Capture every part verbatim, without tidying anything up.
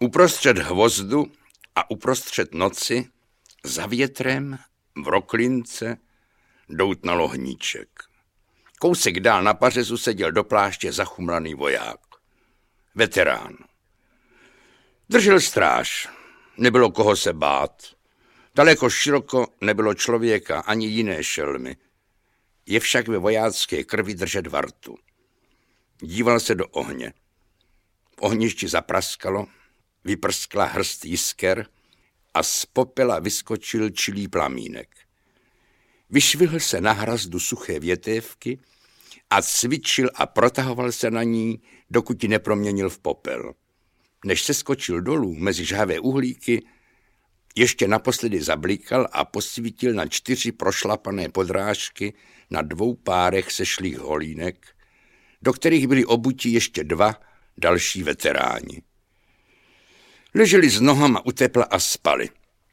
Uprostřed hvozdu a uprostřed noci, za větrem, v roklince, doutnal ohníček. Kousek dál na pařezu seděl do pláště zachumlaný voják. Veterán. Držel stráž. Nebylo koho se bát. Daleko široko nebylo člověka ani jiné šelmy. Je však ve vojácké krvi držet vartu. Díval se do ohně. V ohništi zapraskalo, vyprskla hrst jisker a z popela vyskočil čilý plamínek. Vyšvihl se na hrazdu suché větévky a cvičil a protahoval se na ní, dokud ji neproměnil v popel. Než se skočil dolů mezi žhavé uhlíky, ještě naposledy zablikal a posvítil na čtyři prošlapané podrážky na dvou párech sešlých holínek, do kterých byli obuti ještě dva další veteráni. Leželi s nohama u tepla a spali.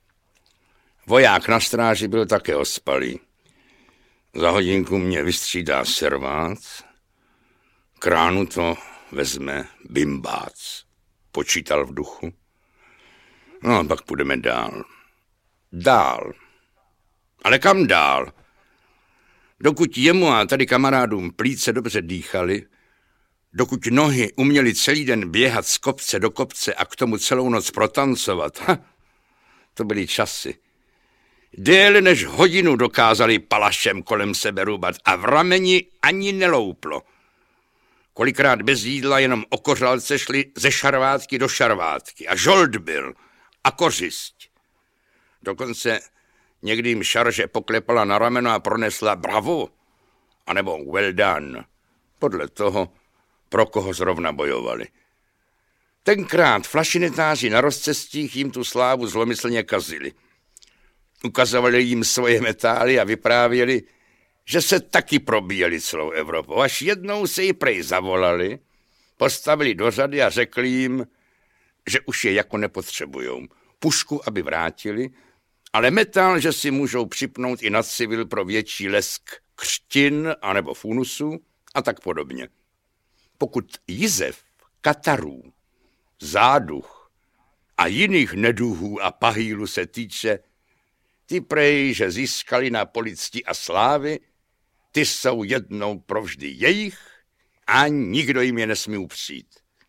Voják na stráži byl také ospalý. Za hodinku mě vystřídá servác, k ránu to vezme bimbác, počítal v duchu. No a pak půjdeme dál. Dál. Ale kam dál? Dokud jemu a tady kamarádům plíce dobře dýchali, dokud nohy uměli celý den běhat z kopce do kopce a k tomu celou noc protancovat, ha, to byly časy. Déle než hodinu dokázali palašem kolem sebe rubat a v rameni ani nelouplo. Kolikrát bez jídla jenom o kořalce šli ze šarvátky do šarvátky a žolt byl a kořist. Dokonce někdy jim šarže poklepala na rameno a pronesla bravo, anebo well done, podle toho, pro koho zrovna bojovali. Tenkrát flašinetáři na rozcestích jim tu slávu zlomyslně kazili. Ukazovali jim svoje metály a vyprávěli, že se taky probíjeli celou Evropou. Až jednou se jí prej zavolali, postavili do řady a řekli jim, že už je jako nepotřebujou. Pušku, aby vrátili, ale metal, že si můžou připnout i na civil pro větší lesk křtin anebo funusů a tak podobně. Pokud jizev, katarů, záduch a jiných neduhů a pahýlu se týče, ty prej, že získali na policti a slávy, ty jsou jednou provždy jejich a nikdo jim je nesmí upřít.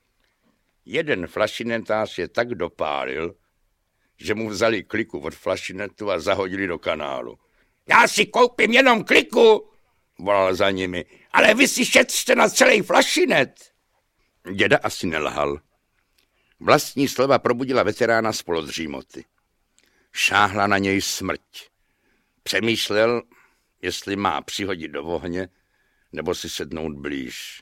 Jeden flašinetář je tak dopálil, že mu vzali kliku od flašinetu a zahodili do kanálu. Já si koupím jenom kliku, volal za nimi, ale vy si šetřte na celý flašinet. Děda asi nelhal. Vlastní slova probudila veterána z polodřímoty. Šáhla na něj smrť. Přemýšlel, jestli má přihodit do ohně, nebo si sednout blíž.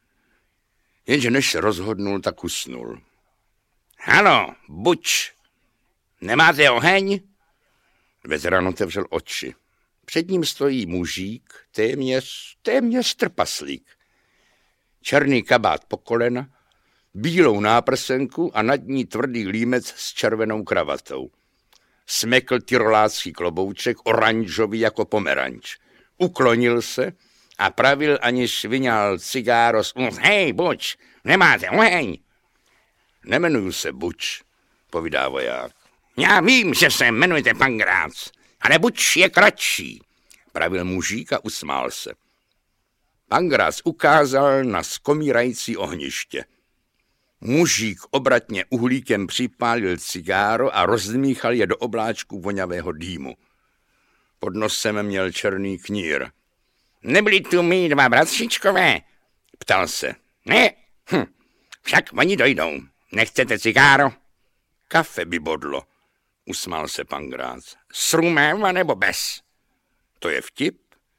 Jenže než se rozhodnul, tak usnul. Halo, buč, nemáte oheň? Veterán otevřel oči. Před ním stojí mužík, téměř, téměř trpaslík. Černý kabát po kolena, bílou náprsenku a nad ní tvrdý límec s červenou kravatou. Smekl tyrolácký klobouček, oranžový jako pomeranč. Uklonil se a pravil, aniž vyňal cigáro z úst. Hej, buč, nemáte oheň? Nemenuju se Buč, povídá voják. Já vím, že se jmenujete Pangrác, ale Buč je kratší, pravil mužík a usmál se. Pangrác ukázal na skomírající ohniště. Mužík obratně uhlíkem připálil cigáro a rozdmíchal je do obláčku vonavého dýmu. Pod nosem měl černý knír. Nebyli tu mý dva bratřičkové? Ptal se. Ne, hm, však oni dojdou. Nechcete cigáro? Kafe by bodlo, usmál se Pangrác. S rumem anebo bez? To je vtip?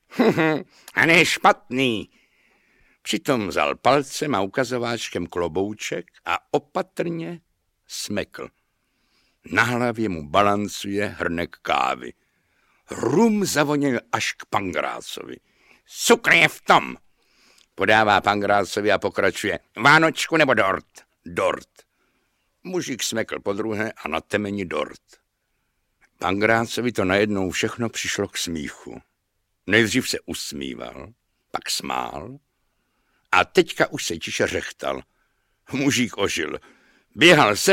A ne špatný. Přitom vzal palcem a ukazováčkem klobouček a opatrně smekl. Na hlavě mu balancuje hrnek kávy. Rum zavoněl až k Pangrácovi. Cukr je v tom, podává Pangrácovi a pokračuje. Vánočku nebo dort? Dort. Mužík smekl podruhé a na temeni dort. Pangrácovi to najednou všechno přišlo k smíchu. Nejdřív se usmíval, pak smál a teďka už se tiše řechtal. Mužík ožil. Běhal se